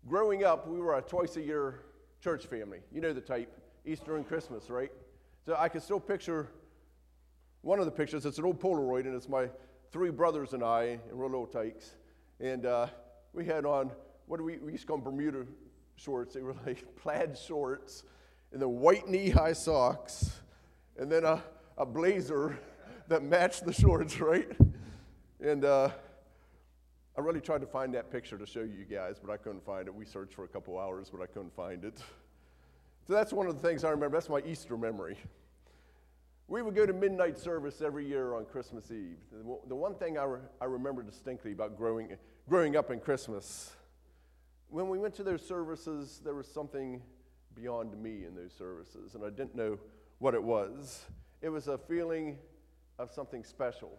Growing up, we were a twice-a-year church family. You know the type, Easter and Christmas, right? So I can still picture one of the pictures. It's an old Polaroid, and it's my three brothers and I in real little tykes. And we had on, we used to call them Bermuda shorts. They were like plaid shorts, and then white knee-high socks, and then a blazer that matched the shorts, right? And I really tried to find that picture to show you guys, but I couldn't find it. We searched for a couple hours, but I couldn't find it. So that's one of the things I remember. That's my Easter memory. We would go to midnight service every year on Christmas Eve. The one thing I remember distinctly about growing up in Christmas, when we went to those services, there was something beyond me in those services, and I didn't know what it was. It was a feeling of something special.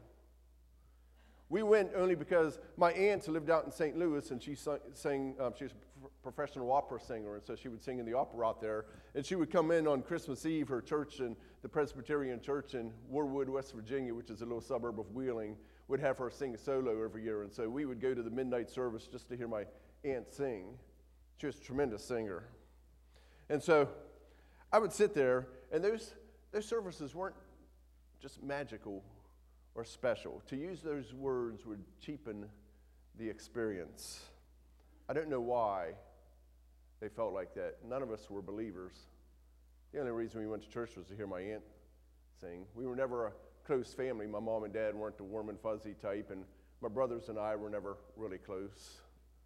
We went only because my aunt lived out in St. Louis, and she sang, she was a professional opera singer, and so she would sing in the opera out there. And she would come in on Christmas Eve, her church, in the Presbyterian Church in Warwood, West Virginia, which is a little suburb of Wheeling, would have her sing a solo every year. And so we would go to the midnight service just to hear my aunt sing. She was a tremendous singer. And so I would sit there, and those services weren't just magical or special. To use those words would cheapen the experience. I don't know why they felt like that. None of us were believers. The only reason we went to church was to hear my aunt sing. We were never a close family. My mom and dad weren't the warm and fuzzy type, and my brothers and I were never really close.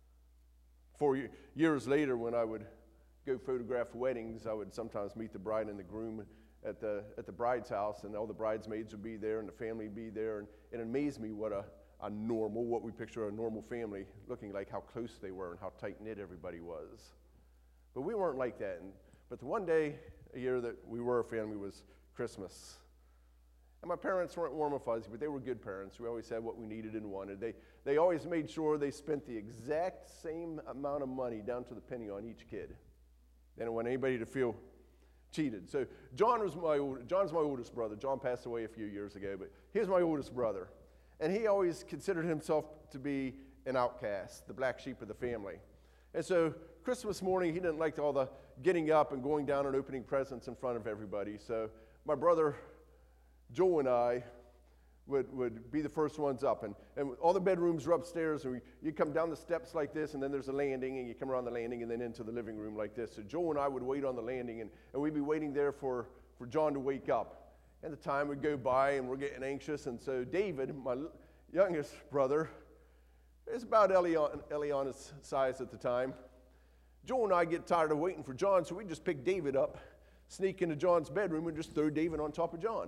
4 years later, when I would go photograph weddings, I would sometimes meet the bride and the groom at the bride's house, and all the bridesmaids would be there, and the family would be there, and it amazed me what what we picture a normal family looking like, how close they were and how tight-knit everybody was. But we weren't like that. But the one day a year that we were a family was Christmas. And my parents weren't warm and fuzzy, but they were good parents. We always had what we needed and wanted. They always made sure they spent the exact same amount of money down to the penny on each kid. They didn't want anybody to feel cheated. So John's my oldest brother. John passed away a few years ago, but he's my oldest brother. And he always considered himself to be an outcast, the black sheep of the family. And so Christmas morning, he didn't like all the getting up and going down and opening presents in front of everybody. So my brother Joe and I would be the first ones up. And all the bedrooms were upstairs, and you come down the steps like this, and then there's a landing, and you come around the landing and then into the living room like this. So Joe and I would wait on the landing, and we'd be waiting there for John to wake up. And the time would go by, and we're getting anxious. And so David, my youngest brother, is about Eliana's size at the time. Joe and I get tired of waiting for John, so we just pick David up, sneak into John's bedroom, and just throw David on top of John.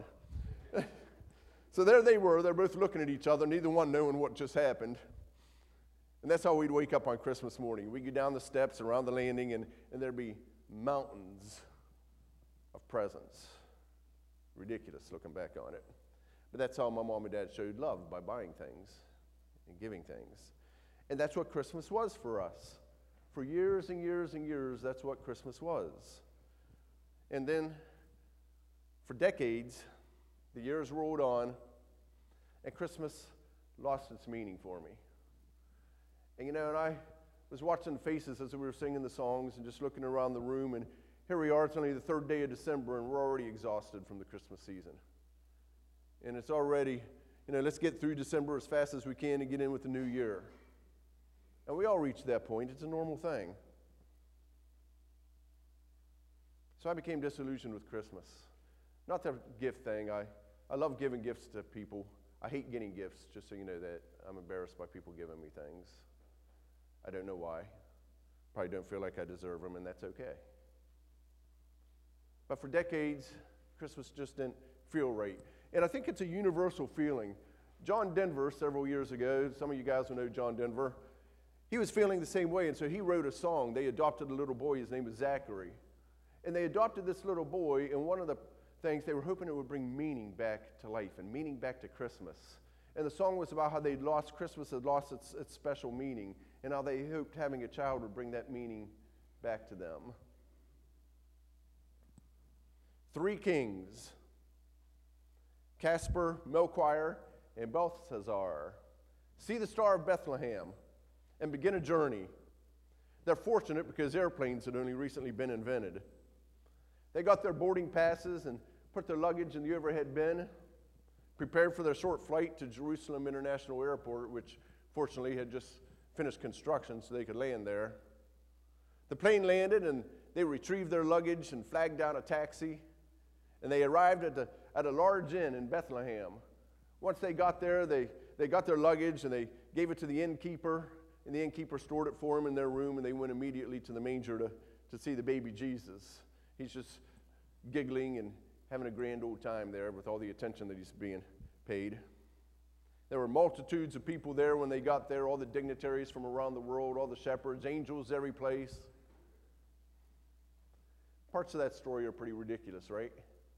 So there they were. They're both looking at each other, neither one knowing what just happened. And that's how we'd wake up on Christmas morning. We'd go down the steps around the landing, and there'd be mountains of presents. Ridiculous looking back on it. But that's how my mom and dad showed love, by buying things and giving things. And that's what Christmas was for us. For years and years and years, that's what Christmas was. And then, for decades, the years rolled on, and Christmas lost its meaning for me. And I was watching the faces as we were singing the songs and just looking around the room, and here we are, it's only the third day of December, and we're already exhausted from the Christmas season. And it's already, let's get through December as fast as we can and get in with the new year. And we all reach that point. It's a normal thing. So I became disillusioned with Christmas. Not the gift thing. I love giving gifts to people. I hate getting gifts, just so you know that. I'm embarrassed by people giving me things. I don't know why. Probably don't feel like I deserve them, and that's okay. But for decades, Christmas just didn't feel right. And I think it's a universal feeling. John Denver, several years ago, some of you guys will know John Denver, he was feeling the same way, and so he wrote a song. They adopted a little boy. His name was Zachary. And they adopted this little boy, and one of the things, they were hoping it would bring meaning back to life and meaning back to Christmas. And the song was about how Christmas had lost its special meaning, and how they hoped having a child would bring that meaning back to them. 3 kings, Casper, Melchior, and Belshazzar, see the star of Bethlehem and begin a journey. They're fortunate because airplanes had only recently been invented. They got their boarding passes and put their luggage in the overhead bin, prepared for their short flight to Jerusalem International Airport, which fortunately had just finished construction so they could land there. The plane landed and they retrieved their luggage and flagged down a taxi, and they arrived at a large inn in Bethlehem. Once they got there, they got their luggage and they gave it to the innkeeper, and the innkeeper stored it for them in their room, and they went immediately to the manger to see the baby Jesus. He's just giggling and having a grand old time there with all the attention that he's being paid. There were multitudes of people there when they got there, all the dignitaries from around the world, all the shepherds, angels every place. Parts of that story are pretty ridiculous, right?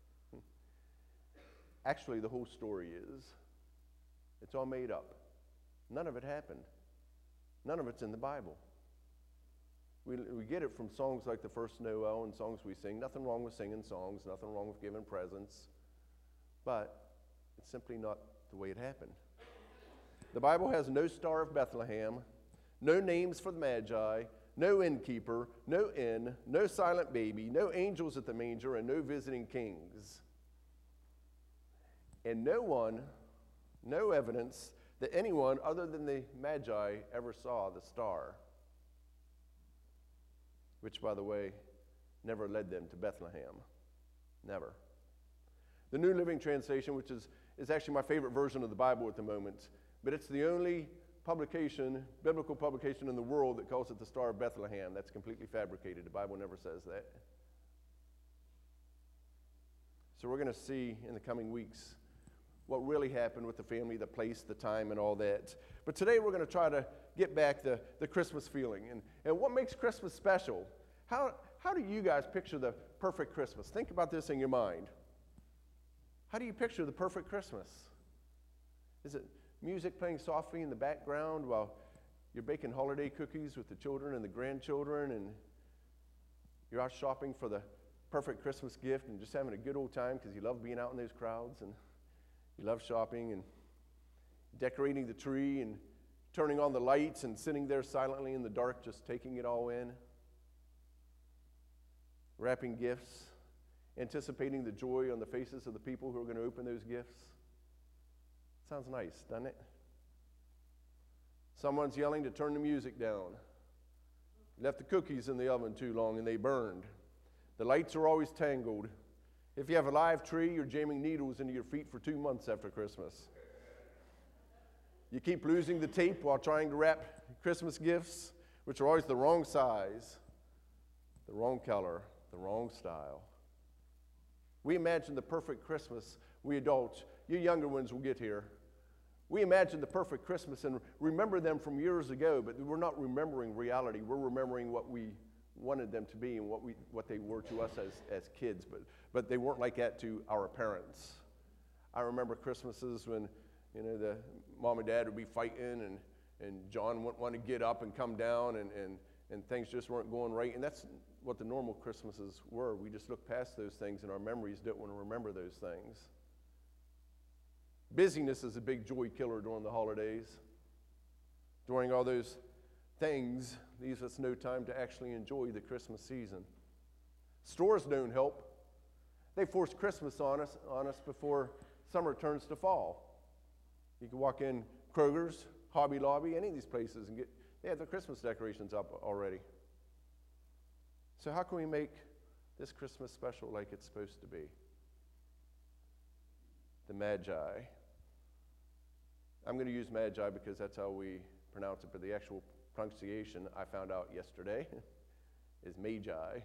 Actually, the whole story is, it's all made up. None of it happened. None of it's in the Bible. We get it from songs like the first Noel and songs we sing. Nothing wrong with singing songs, nothing wrong with giving presents, but it's simply not the way it happened. The Bible has no Star of Bethlehem, no names for the Magi, no innkeeper, no inn, no silent baby, no angels at the manger, and no visiting kings. And no evidence that anyone other than the Magi ever saw the star, which, by the way, never led them to Bethlehem. Never. The New Living Translation, which is actually my favorite version of the Bible at the moment, but it's the only publication, biblical publication in the world that calls it the Star of Bethlehem. That's completely fabricated. The Bible never says that. So we're going to see in the coming weeks what really happened with the family, the place, the time, and all that. But today we're going to try to get back the Christmas feeling. And what makes Christmas special? How do you guys picture the perfect Christmas? Think about this in your mind. How do you picture the perfect Christmas? Is it music playing softly in the background while you're baking holiday cookies with the children and the grandchildren, and you're out shopping for the perfect Christmas gift and just having a good old time because you love being out in those crowds and you love shopping and decorating the tree and turning on the lights and sitting there silently in the dark just taking it all in, wrapping gifts, anticipating the joy on the faces of the people who are going to open those gifts? Sounds nice, doesn't it? Someone's yelling to turn the music down. You left the cookies in the oven too long and they burned. The lights are always tangled. If you have a live tree, you're jamming needles into your feet for 2 months after Christmas. You keep losing the tape while trying to wrap Christmas gifts, which are always the wrong size, the wrong color, the wrong style. We imagine the perfect Christmas, we adults. You younger ones will get here. We imagine the perfect Christmas and remember them from years ago, but we're not remembering reality. We're remembering what we wanted them to be and what they were to us as kids, but they weren't like that to our parents. I remember Christmases when the mom and dad would be fighting and John wouldn't want to get up and come down and things just weren't going right, and that's what the normal Christmases were. We just look past those things and our memories don't want to remember those things. Busyness is a big joy killer during the holidays. During all those things, leaves us no time to actually enjoy the Christmas season. Stores don't help. They force Christmas on us before summer turns to fall. You can walk in Kroger's, Hobby Lobby, any of these places, and they have their Christmas decorations up already. So how can we make this Christmas special like it's supposed to be? The Magi. I'm going to use Magi because that's how we pronounce it, but the actual pronunciation I found out yesterday is Magi.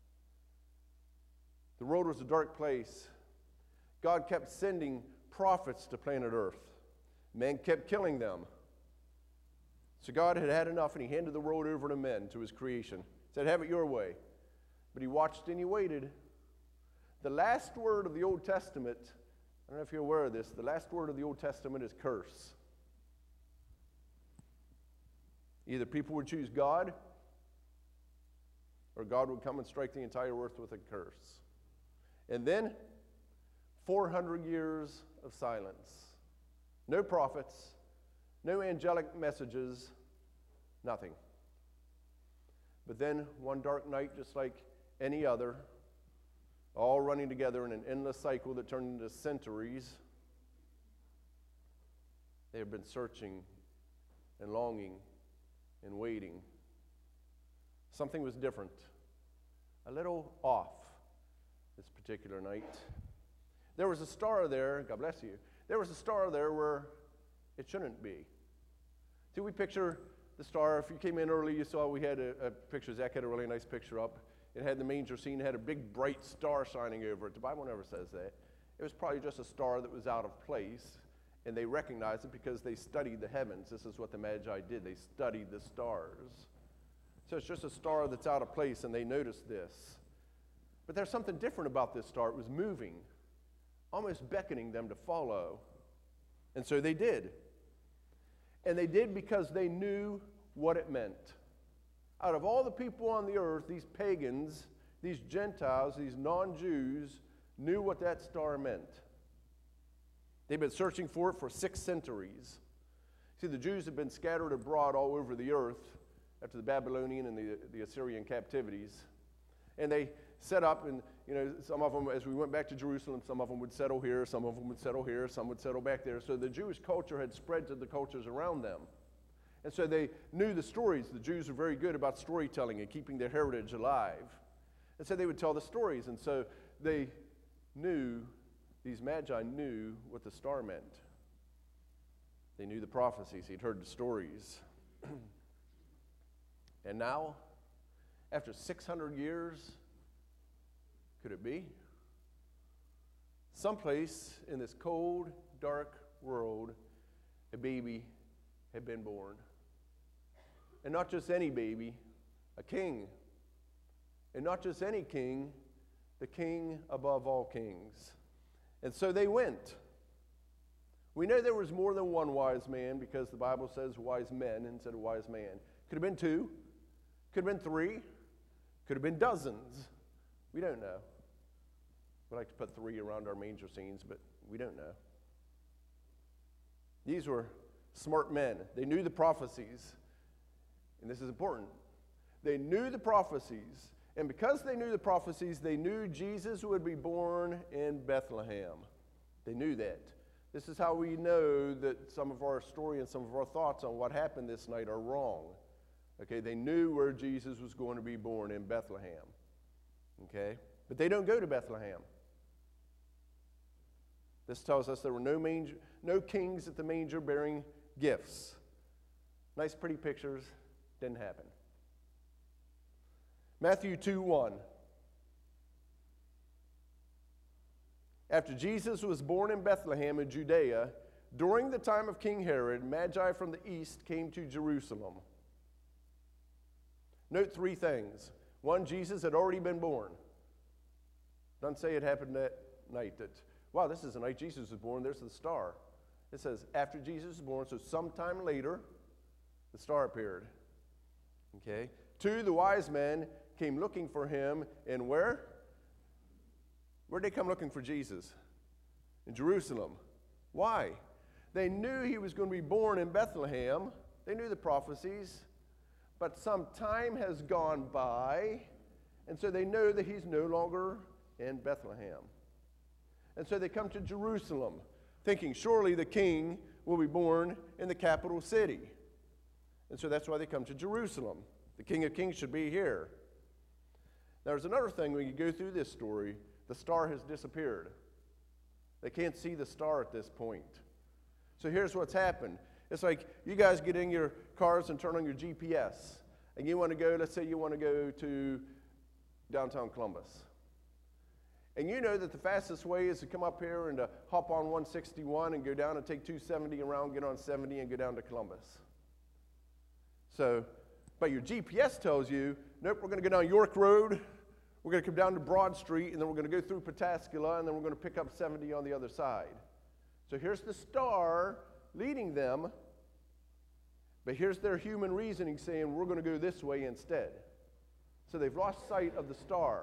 The world was a dark place. God kept sending prophets to planet Earth. Men kept killing them. So God had had enough, and he handed the world over to men, to his creation. He said, have it your way. But he watched and he waited. The last word of the Old Testament, I don't know if you're aware of this, the last word of the Old Testament is curse. Either people would choose God, or God would come and strike the entire earth with a curse. And then, 400 years of silence. No prophets, no angelic messages, nothing. But then one dark night, just like any other, all running together in an endless cycle that turned into centuries, they have been searching and longing and waiting. Something was different, a little off this particular night. There was a star there, God bless you, there was a star there where it shouldn't be. See, we picture the star. If you came in early, you saw we had a picture. Zach had a really nice picture up. It had the manger scene. It had a big, bright star shining over it. The Bible never says that. It was probably just a star that was out of place, and they recognized it because they studied the heavens. This is what the Magi did. They studied the stars. So it's just a star that's out of place, and they noticed this. But there's something different about this star. It was moving, almost beckoning them to follow. And so they did. And they did because they knew what it meant. Out of all the people on the earth, these pagans, these Gentiles, these non-Jews, knew what that star meant. They've been searching for it for 6 centuries. See, the Jews have been scattered abroad all over the earth after the Babylonian and the Assyrian captivities. And they set up, and some of them, as we went back to Jerusalem, some of them would settle here, some of them would settle here, some would settle back there. So the Jewish culture had spread to the cultures around them. And so they knew the stories. The Jews were very good about storytelling and keeping their heritage alive. And so they would tell the stories. And so they knew, these Magi knew what the star meant. They knew the prophecies. He'd heard the stories. And now, after 600 years, could it be? Someplace in this cold, dark world, a baby had been born. And not just any baby, a king. And not just any king, the king above all kings. And so they went. We know there was more than one wise man because the Bible says wise men instead of wise man. Could have been 2, could have been 3, could have been dozens. We don't know. We like to put 3 around our manger scenes, but we don't know. These were smart men. They knew the prophecies. And this is important. They knew the prophecies. And because they knew the prophecies, they knew Jesus would be born in Bethlehem. They knew that. This is how we know that some of our story and some of our thoughts on what happened this night are wrong. Okay, they knew where Jesus was going to be born, in Bethlehem. Okay? But they don't go to Bethlehem. This tells us there were no kings at the manger bearing gifts. Nice, pretty pictures. Didn't happen. Matthew 2:1. After Jesus was born in Bethlehem in Judea, during the time of King Herod, Magi from the east came to Jerusalem. Note 3 things. 1, Jesus had already been born. Doesn't say it happened that night. Wow, this is the night Jesus was born. There's the star. It says after Jesus was born, so sometime later, the star appeared. Okay. 2, the wise men came looking for him, and where? Where'd they come looking for Jesus? In Jerusalem. Why? They knew he was going to be born in Bethlehem. They knew the prophecies. But some time has gone by, and so they know that he's no longer in Bethlehem. And so they come to Jerusalem, thinking surely the king will be born in the capital city. And so that's why they come to Jerusalem. The King of Kings should be here. Now, there's another thing when you go through this story. The star has disappeared. They can't see the star at this point. So here's what's happened. It's like you guys get in your cars and turn on your GPS. And you want to go, let's say you want to go to downtown Columbus. And you know that the fastest way is to come up here and to hop on 161 and go down and take 270 around, get on 70 and go down to Columbus. So, but your GPS tells you, nope, we're going to go down York Road, we're going to come down to Broad Street, and then we're going to go through Pataskala, and then we're going to pick up 70 on the other side. So here's the star leading them, but here's their human reasoning saying, we're going to go this way instead. So they've lost sight of the star.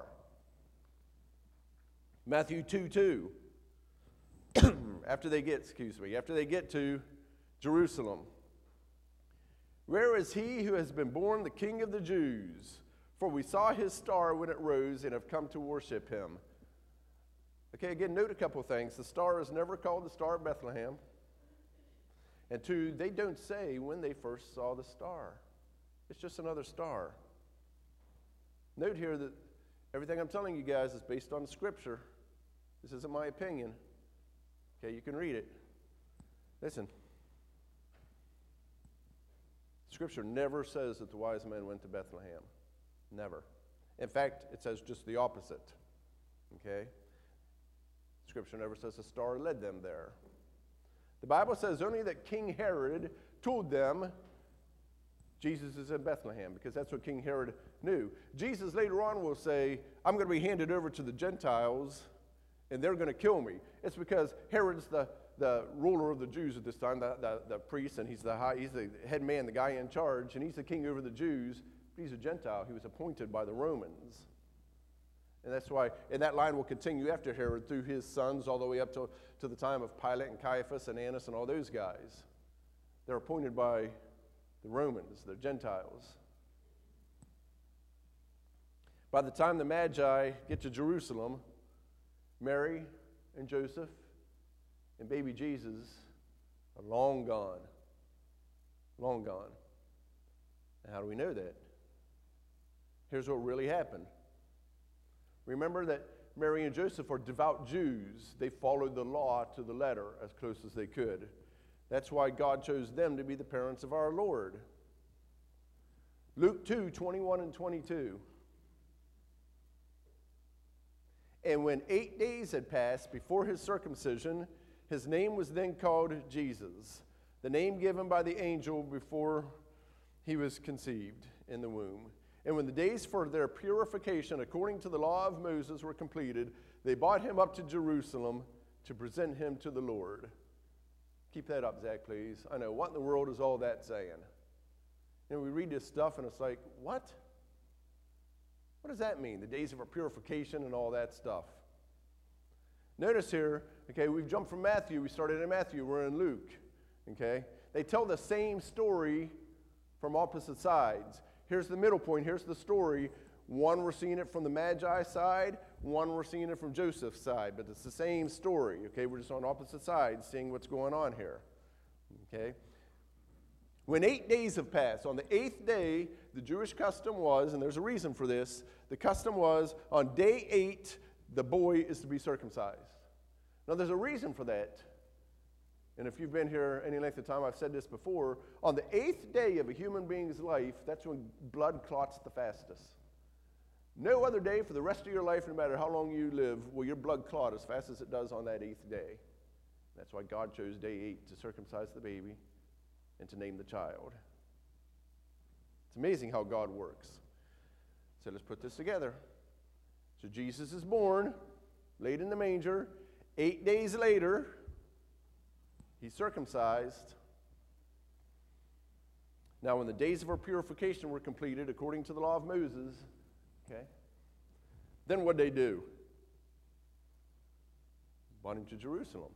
Matthew 2:2. After they get to Jerusalem. Where is he who has been born the King of the Jews? For we saw his star when it rose and have come to worship him. Okay, again, note a couple of things. The star is never called the Star of Bethlehem. And two, they don't say when they first saw the star. It's just another star. Note here that everything I'm telling you guys is based on Scripture. This isn't my opinion. Okay, you can read it. Listen. Scripture never says that the wise men went to Bethlehem. Never. In fact, it says just the opposite. Okay? Scripture never says a star led them there. The Bible says only that King Herod told them Jesus is in Bethlehem, because that's what King Herod knew. Jesus later on will say, I'm going to be handed over to the Gentiles, and they're going to kill me. It's because Herod's the ruler of the Jews at this time, the priest, and he's the head man, the guy in charge, and he's the king over the Jews. But he's a Gentile. He was appointed by the Romans. And that's why, and that line will continue after Herod through his sons all the way up to the time of Pilate and Caiaphas and Annas and all those guys. They're appointed by the Romans, they're Gentiles. By the time the Magi get to Jerusalem, Mary and Joseph and baby Jesus are long gone. Long gone. And how do we know that? Here's what really happened. Remember that Mary and Joseph are devout Jews. They followed the law to the letter as close as they could. That's why God chose them to be the parents of our Lord. Luke 2:21 and 22. And when 8 days had passed before his circumcision, his name was then called Jesus, the name given by the angel before he was conceived in the womb. And when the days for their purification according to the law of Moses were completed, they brought him up to Jerusalem to present him to the Lord. Keep that up, Zach, please. I know, what in the world is all that saying? And we read this stuff and it's like, what? What does that mean? The days of our purification and all that stuff. Notice here, okay, we've jumped from Matthew. We started in Matthew. We're in Luke, okay? They tell the same story from opposite sides. Here's the middle point. Here's the story. One, we're seeing it from the Magi side. One, we're seeing it from Joseph's side. But it's the same story, okay? We're just on opposite sides seeing what's going on here, okay? When 8 days have passed, on the 8th day, the Jewish custom was, and there's a reason for this, the custom was on day 8, the boy is to be circumcised. Now, there's a reason for that. And if you've been here any length of time, I've said this before. On the 8th day of a human being's life, that's when blood clots the fastest. No other day for the rest of your life, no matter how long you live, will your blood clot as fast as it does on that 8th day. That's why God chose day 8 to circumcise the baby and to name the child. It's amazing how God works. So let's put this together. So Jesus is born, laid in the manger. 8 days later, he's circumcised. Now, when the days of our purification were completed, according to the law of Moses, okay, then what did they do? Brought him to Jerusalem.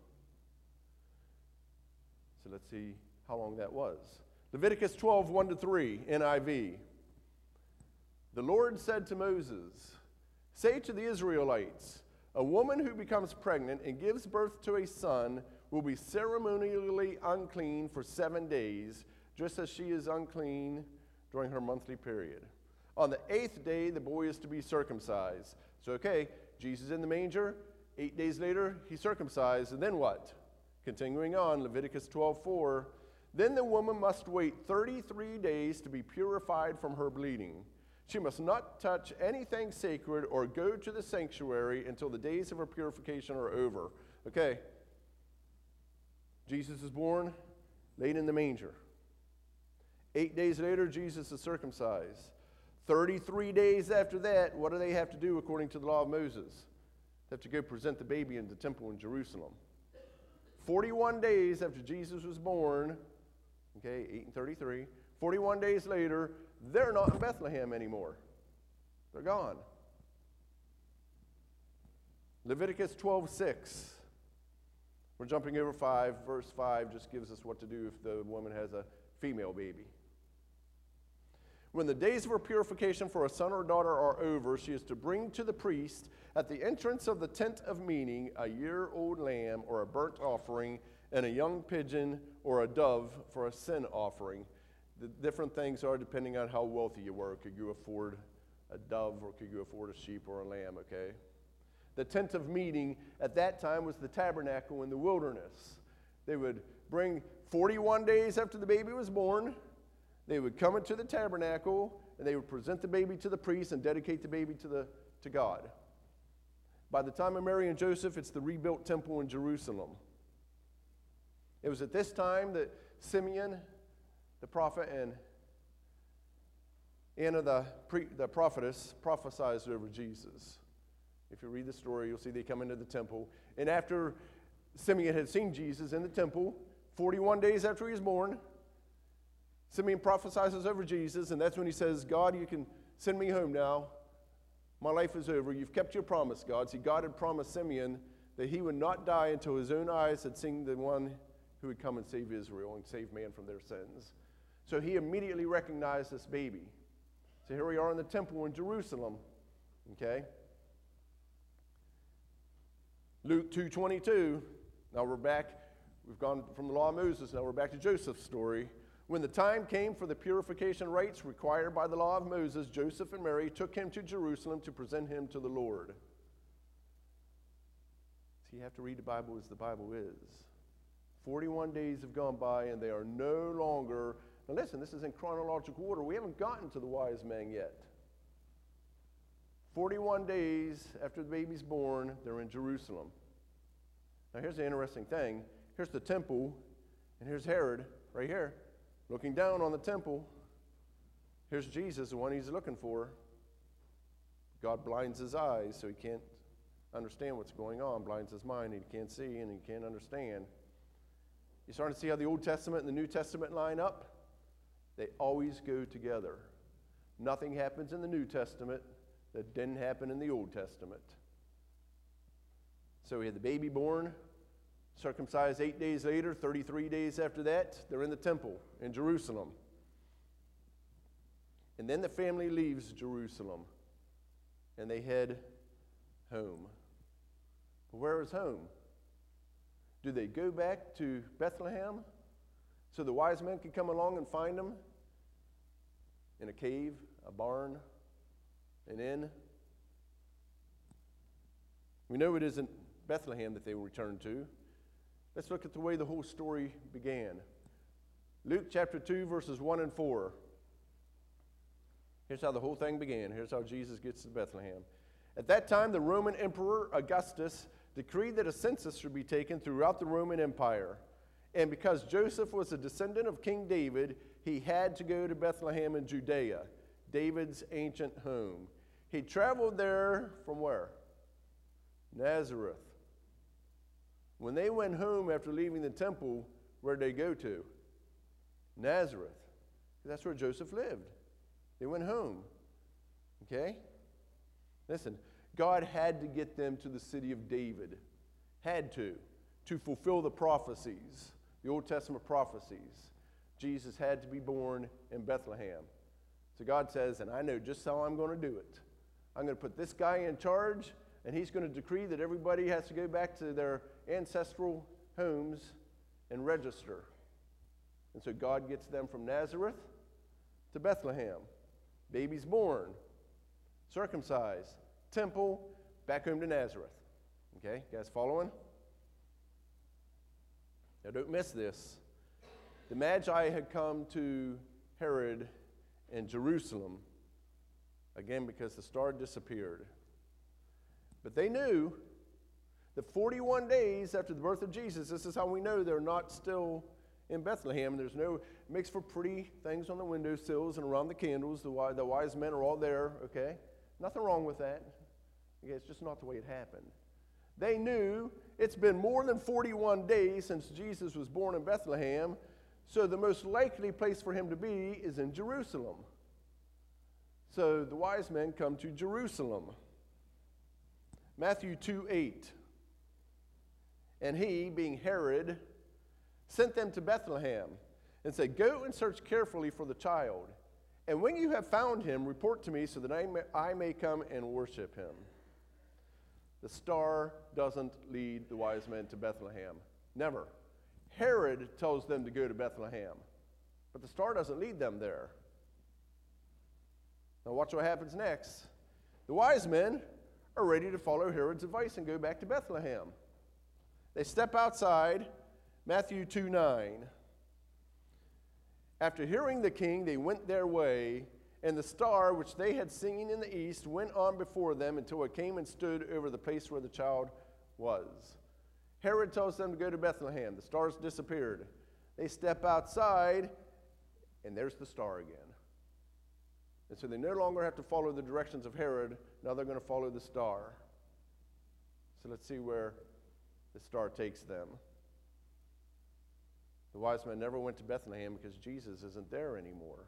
So let's see how long that was. Leviticus 12, 1-3, NIV. The Lord said to Moses, say to the Israelites, a woman who becomes pregnant and gives birth to a son will be ceremonially unclean for 7 days, just as she is unclean during her monthly period. On the 8th day, the boy is to be circumcised. So, okay, Jesus in the manger. 8 days later, he's circumcised. And then what? Continuing on, Leviticus 12:4. Then the woman must wait 33 days to be purified from her bleeding. She must not touch anything sacred or go to the sanctuary until the days of her purification are over. Okay. Jesus is born, laid in the manger. 8 days later, Jesus is circumcised. 33 days after that, what do they have to do according to the law of Moses? They have to go present the baby in the temple in Jerusalem. 41 days after Jesus was born, okay, 8 and 33, 41 days later, they're not in Bethlehem anymore. They're gone. Leviticus 12:6. We're jumping over 5. Verse 5 just gives us what to do if the woman has a female baby. When the days of her purification for a son or daughter are over, she is to bring to the priest at the entrance of the tent of meeting a year-old lamb or a burnt offering and a young pigeon or a dove for a sin offering. The different things are depending on how wealthy you were. Could you afford a dove or could you afford a sheep or a lamb, okay? The tent of meeting at that time was the tabernacle in the wilderness. They would bring 41 days after the baby was born. They would come into the tabernacle and they would present the baby to the priest and dedicate the baby to God. By the time of Mary and Joseph, it's the rebuilt temple in Jerusalem. It was at this time that Simeon, the prophet, and Anna, the prophetess, prophesied over Jesus. If you read the story, you'll see they come into the temple. And after Simeon had seen Jesus in the temple, 41 days after he was born, Simeon prophesies over Jesus, and that's when he says, God, you can send me home now. My life is over. You've kept your promise, God. See, God had promised Simeon that he would not die until his own eyes had seen the one who would come and save Israel and save man from their sins. So he immediately recognized this baby. So here we are in the temple in Jerusalem, okay? Luke 2:22, now we're back. We've gone from the law of Moses, now we're back to Joseph's story. When the time came for the purification rites required by the law of Moses, Joseph and Mary took him to Jerusalem to present him to the Lord. So you have to read the Bible as the Bible is. 41 days have gone by and they are no longer, now listen, this is in chronological order. We haven't gotten to the wise men yet. 41 days after the baby's born, they're in Jerusalem. Now here's the interesting thing. Here's the temple, and here's Herod right here, looking down on the temple. Here's Jesus, the one he's looking for. God blinds his eyes so he can't understand what's going on, blinds his mind, and he can't see and he can't understand. You're starting to see how the Old Testament and the New Testament line up? They always go together. Nothing happens in the New Testament that didn't happen in the Old Testament. So we had the baby born, circumcised 8 days later, 33 days after that, they're in the temple in Jerusalem. And then the family leaves Jerusalem and they head home. But where is home? Do they go back to Bethlehem so the wise men could come along and find them in a cave, a barn, an inn? We know it isn't Bethlehem that they will return to. Let's look at the way the whole story began. Luke chapter 2, verses 1 and 4. Here's how the whole thing began. Here's how Jesus gets to Bethlehem. At that time, the Roman Emperor Augustus decreed that a census should be taken throughout the Roman Empire. And because Joseph was a descendant of King David, he had to go to Bethlehem in Judea, David's ancient home. He traveled there from where? Nazareth. When they went home after leaving the temple, where'd they go to? Nazareth. That's where Joseph lived. They went home. Okay? Listen, God had to get them to the city of David. Had to fulfill the prophecies, the Old Testament prophecies. Jesus had to be born in Bethlehem. So God says, and I know just how I'm going to do it. I'm going to put this guy in charge, and he's going to decree that everybody has to go back to their ancestral homes and register. And so God gets them from Nazareth to Bethlehem. Baby's born, circumcised, temple, back home to Nazareth. Okay, you guys following? Now don't miss this. The Magi had come to Herod in Jerusalem, again because the star disappeared. But they knew that 41 days after the birth of Jesus, this is how we know they're not still in Bethlehem. There's no, it makes for pretty things on the windowsills and around the candles. The wise men are all there, okay? Nothing wrong with that. Okay, it's just not the way it happened. They knew it's been more than 41 days since Jesus was born in Bethlehem, so the most likely place for him to be is in Jerusalem. So the wise men come to Jerusalem. Matthew 2:8. And he, being Herod, sent them to Bethlehem and said, "Go and search carefully for the child. And when you have found him, report to me so that I may come and worship him. The star doesn't lead the wise men to Bethlehem. Never. Herod tells them to go to Bethlehem, but the star doesn't lead them there. Now watch what happens next. The wise men are ready to follow Herod's advice and go back to Bethlehem. They step outside, Matthew 2:9. After hearing the king, they went their way, and the star which they had seen in the east went on before them until it came and stood over the place where the child was. Herod tells them to go to Bethlehem. The star's disappeared. They step outside, and there's the star again. And so they no longer have to follow the directions of Herod. Now they're going to follow the star. So let's see where the star takes them. The wise men never went to Bethlehem because Jesus isn't there anymore.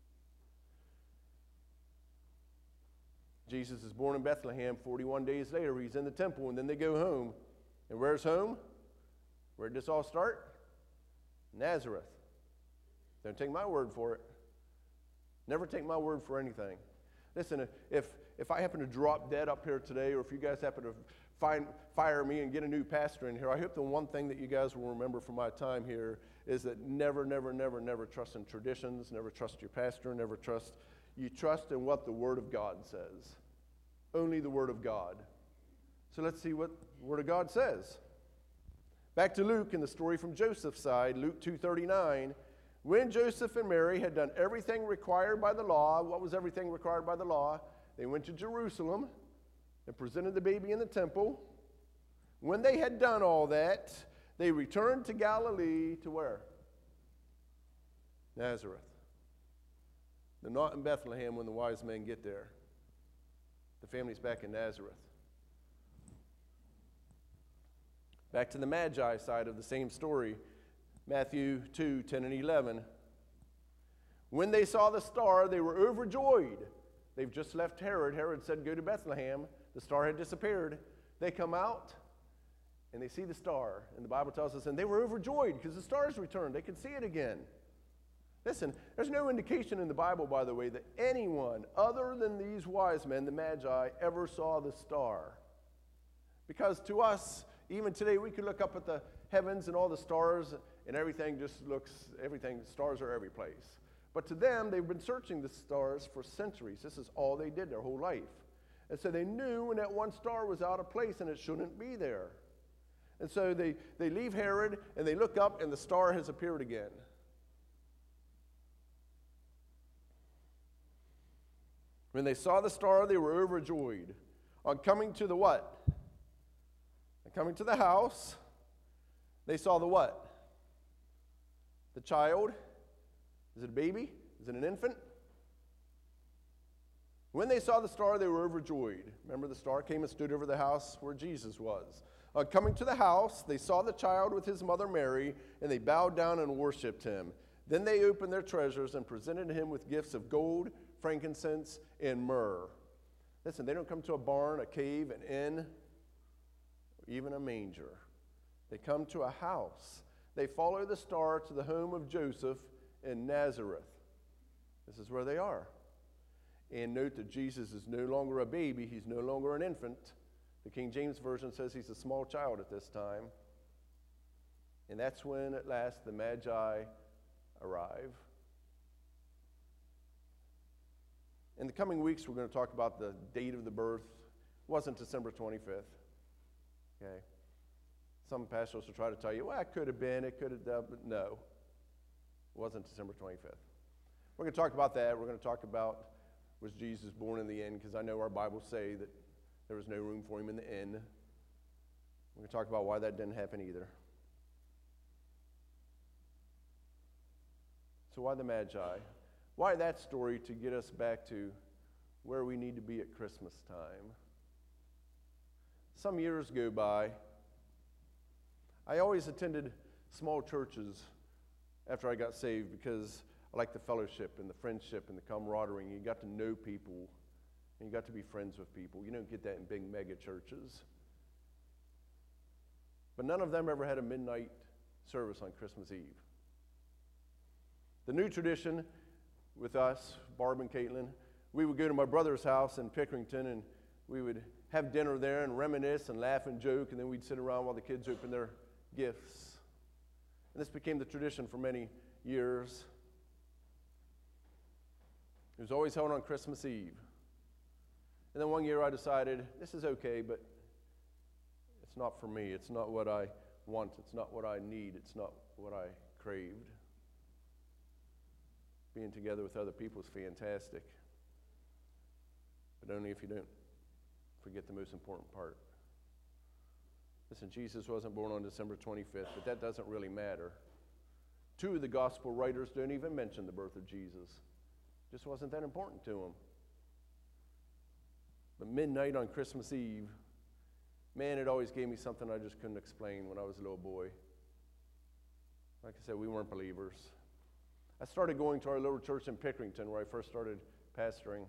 Jesus is born in Bethlehem. 41 days later, he's in the temple, and then they go home. And where's home? Where did this all start? Nazareth. Don't take my word for it. Never take my word for anything. Listen, if I happen to drop dead up here today, or if you guys happen to fire me and get a new pastor in here, I hope the one thing that you guys will remember from my time here is that never trust in traditions, never trust your pastor, never trust. You trust in what the Word of God says. Only the Word of God. So let's see what the Word of God says. Back to Luke in the story from Joseph's side, Luke 2:39. When Joseph and Mary had done everything required by the law, what was everything required by the law? They went to Jerusalem and presented the baby in the temple. When they had done all that, they returned to Galilee to where? Nazareth. They're not in Bethlehem when the wise men get there. The family's back in Nazareth. Back to the Magi side of the same story. Matthew 2:10 and 11. When they saw the star, they were overjoyed. They've just left Herod. Herod said, go to Bethlehem. The star had disappeared. They come out, and they see the star. And the Bible tells us, and they were overjoyed because the star's returned. They could see it again. Listen, there's no indication in the Bible, by the way, that anyone other than these wise men, the Magi, ever saw the star. Because to us, even today, we could look up at the heavens and all the stars, and everything just looks, stars are every place. But to them, they've been searching the stars for centuries. This is all they did their whole life. And so they knew when that one star was out of place and it shouldn't be there. And so they leave Herod, and they look up, and the star has appeared again. When they saw the star, they were overjoyed. On coming to the what? On coming to the house, they saw the what? The child. Is it a baby? Is it an infant? When they saw the star, they were overjoyed. Remember, the star came and stood over the house where Jesus was. On coming to the house, they saw the child with his mother Mary, and they bowed down and worshipped him. Then they opened their treasures and presented him with gifts of gold, frankincense, and myrrh. Listen, they don't come to a barn, a cave, an inn, or even a manger. They come to a house. They follow the star to the home of Joseph in Nazareth. This is where they are. And note that Jesus is no longer a baby. He's no longer an infant. The King James Version says he's a small child at this time. And that's when, at last, the Magi arrive. In the coming weeks, we're going to talk about the date of the birth. It wasn't December 25th. Okay? Some pastors will try to tell you, well, it could have been, it could have done, but no. It wasn't December 25th. We're going to talk about that. We're going to talk about, was Jesus born in the inn? Because I know our Bibles say that there was no room for him in the inn. We're going to talk about why that didn't happen either. So why the Magi? Why that story to get us back to where we need to be at Christmas time? Some years go by. I always attended small churches after I got saved because I liked the fellowship and the friendship and the camaraderie. And you got to know people and you got to be friends with people. You don't get that in big mega churches. But none of them ever had a midnight service on Christmas Eve. The new tradition with us, Barb and Caitlin. We would go to my brother's house in Pickerington, and we would have dinner there and reminisce and laugh and joke, and then we'd sit around while the kids opened their gifts. And this became the tradition for many years. It was always held on Christmas Eve. And then one year I decided, this is okay, but it's not for me. It's not what I want. It's not what I need. It's not what I craved. Being together with other people is fantastic, but only if you don't forget the most important part. Listen, Jesus wasn't born on December 25th, but that doesn't really matter. Two of the gospel writers don't even mention the birth of Jesus. Just wasn't that important to them. But midnight on Christmas Eve, man, it always gave me something I just couldn't explain when I was a little boy. Like I said, we weren't believers. I started going to our little church in Pickerington where I first started pastoring.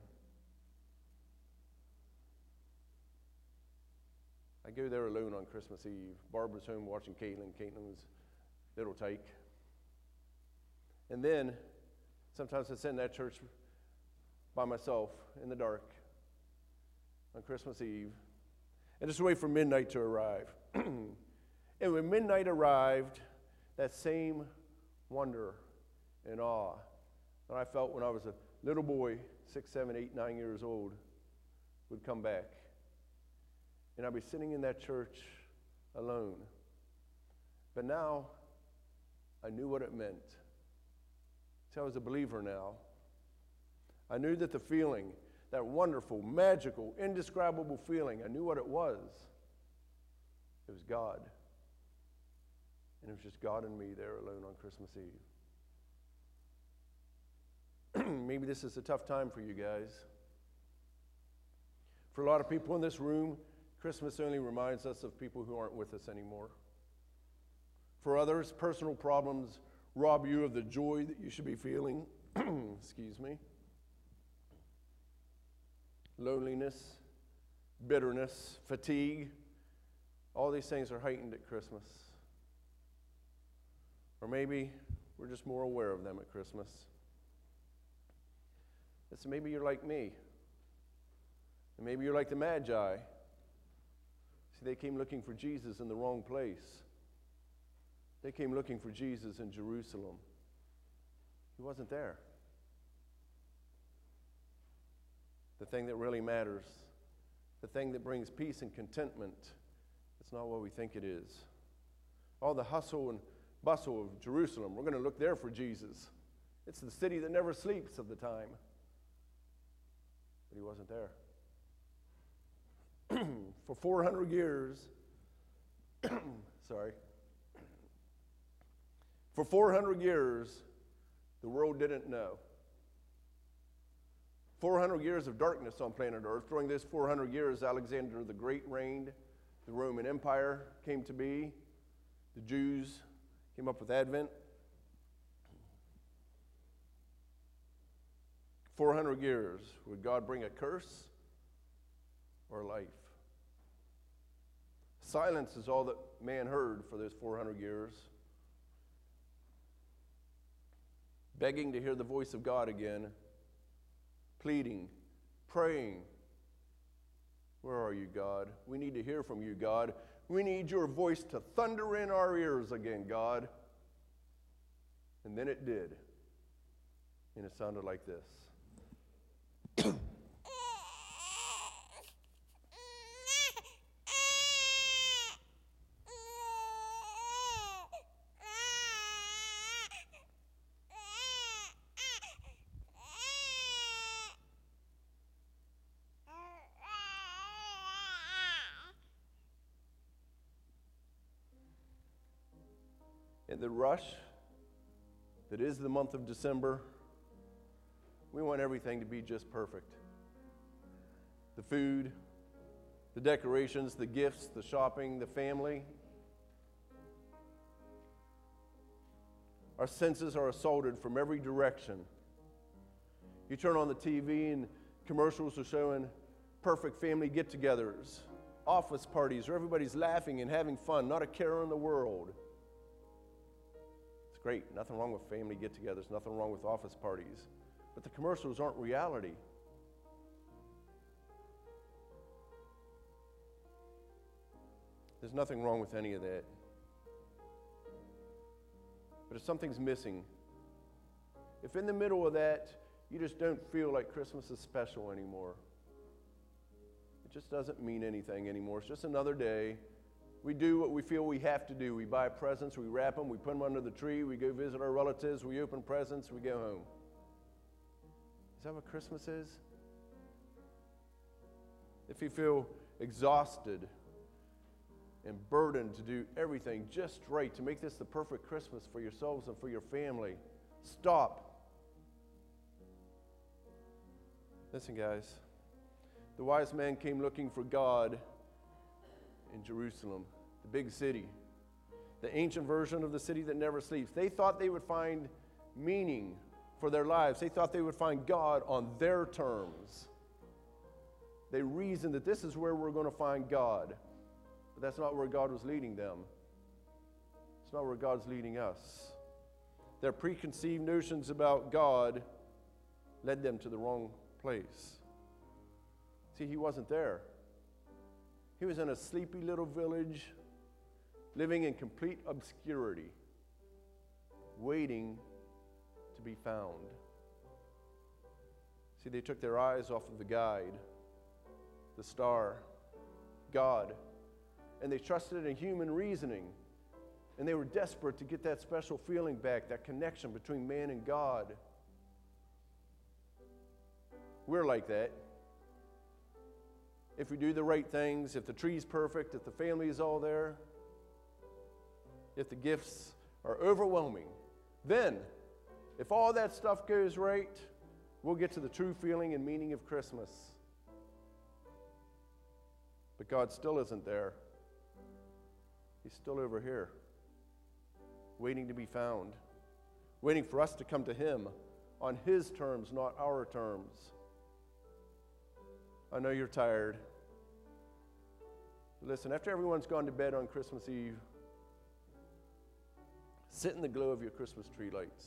I go there alone on Christmas Eve. Barb was home watching Caitlin. Caitlin was little tyke. And then sometimes I sit in that church by myself in the dark on Christmas Eve and just wait for midnight to arrive. And when midnight arrived, that same wonder and awe that I felt when I was a little boy, 6, 7, 8, 9 years old, would come back. And I'd be sitting in that church alone. But now, I knew what it meant. See, I was a believer now. I knew that the feeling, that wonderful, magical, indescribable feeling, I knew what it was. It was God. And it was just God and me there alone on Christmas Eve. Maybe this is a tough time for you guys. For a lot of people in this room, Christmas only reminds us of people who aren't with us anymore. For others, personal problems rob you of the joy that you should be feeling. Excuse me. Loneliness, bitterness, fatigue, all these things are heightened at Christmas. Or maybe we're just more aware of them at Christmas. So maybe you're like me. And maybe you're like the Magi. See, they came looking for Jesus in the wrong place. They came looking for Jesus in Jerusalem. He wasn't there. The thing that really matters, the thing that brings peace and contentment, it's not what we think it is. All the hustle and bustle of Jerusalem, we're going to look there for Jesus. It's the city that never sleeps of the time. But he wasn't there. For 400 years, for 400 years, the world didn't know. 400 years of darkness on planet Earth. During this 400 years, Alexander the Great reigned. The Roman Empire came to be. The Jews came up with Advent. 400 years. Would God bring a curse or life? Silence is all that man heard for those 400 years. Begging to hear the voice of God again. Pleading, praying. Where are you, God? We need to hear from you, God. We need your voice to thunder in our ears again, God. And then it did. And it sounded like this. In the rush that is the month of December, we want everything to be just perfect. The food, the decorations, the gifts, the shopping, the family. Our senses are assaulted from every direction. You turn on the TV and commercials are showing perfect family get-togethers, office parties where everybody's laughing and having fun, not a care in the world. Great, nothing wrong with family get-togethers, nothing wrong with office parties. But the commercials aren't reality. There's nothing wrong with any of that. But if something's missing, if in the middle of that you just don't feel like Christmas is special anymore, it just doesn't mean anything anymore. It's just another day. We do what we feel we have to do. We buy presents, we wrap them, we put them under the tree, we go visit our relatives, we open presents, we go home. Is that what Christmas is? If you feel exhausted and burdened to do everything just right, to make this the perfect Christmas for yourselves and for your family, stop. Listen, guys. The wise man came looking for God in Jerusalem, the big city, the ancient version of the city that never sleeps. They thought they would find meaning for their lives. They thought they would find God on their terms. They reasoned that this is where we're going to find God. But that's not where God was leading them. It's not where God's leading us. Their preconceived notions about God led them to the wrong place. See, he wasn't there. He was in a sleepy little village, living in complete obscurity, waiting to be found. See, they took their eyes off of the guide, the star, God, and they trusted in human reasoning. And they were desperate to get that special feeling back, that connection between man and God. We're like that. If we do the right things, if the tree's perfect, if the family is all there, if the gifts are overwhelming, then, if all that stuff goes right, we'll get to the true feeling and meaning of Christmas. But God still isn't there. He's still over here, waiting to be found, waiting for us to come to Him on His terms, not our terms. I know you're tired. Listen, after everyone's gone to bed on Christmas Eve, sit in the glow of your Christmas tree lights.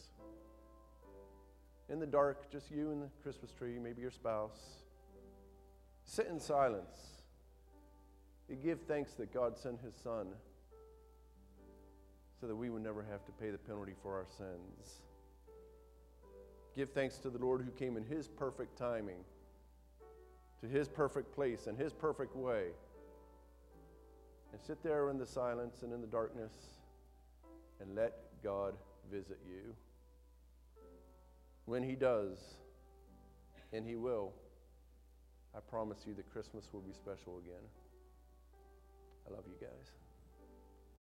In the dark, just you and the Christmas tree, maybe your spouse. Sit in silence. You give thanks that God sent His Son so that we would never have to pay the penalty for our sins. Give thanks to the Lord who came in His perfect timing, to His perfect place and His perfect way. And sit there in the silence and in the darkness and let God visit you. When He does, and He will, I promise you that Christmas will be special again. I love you guys.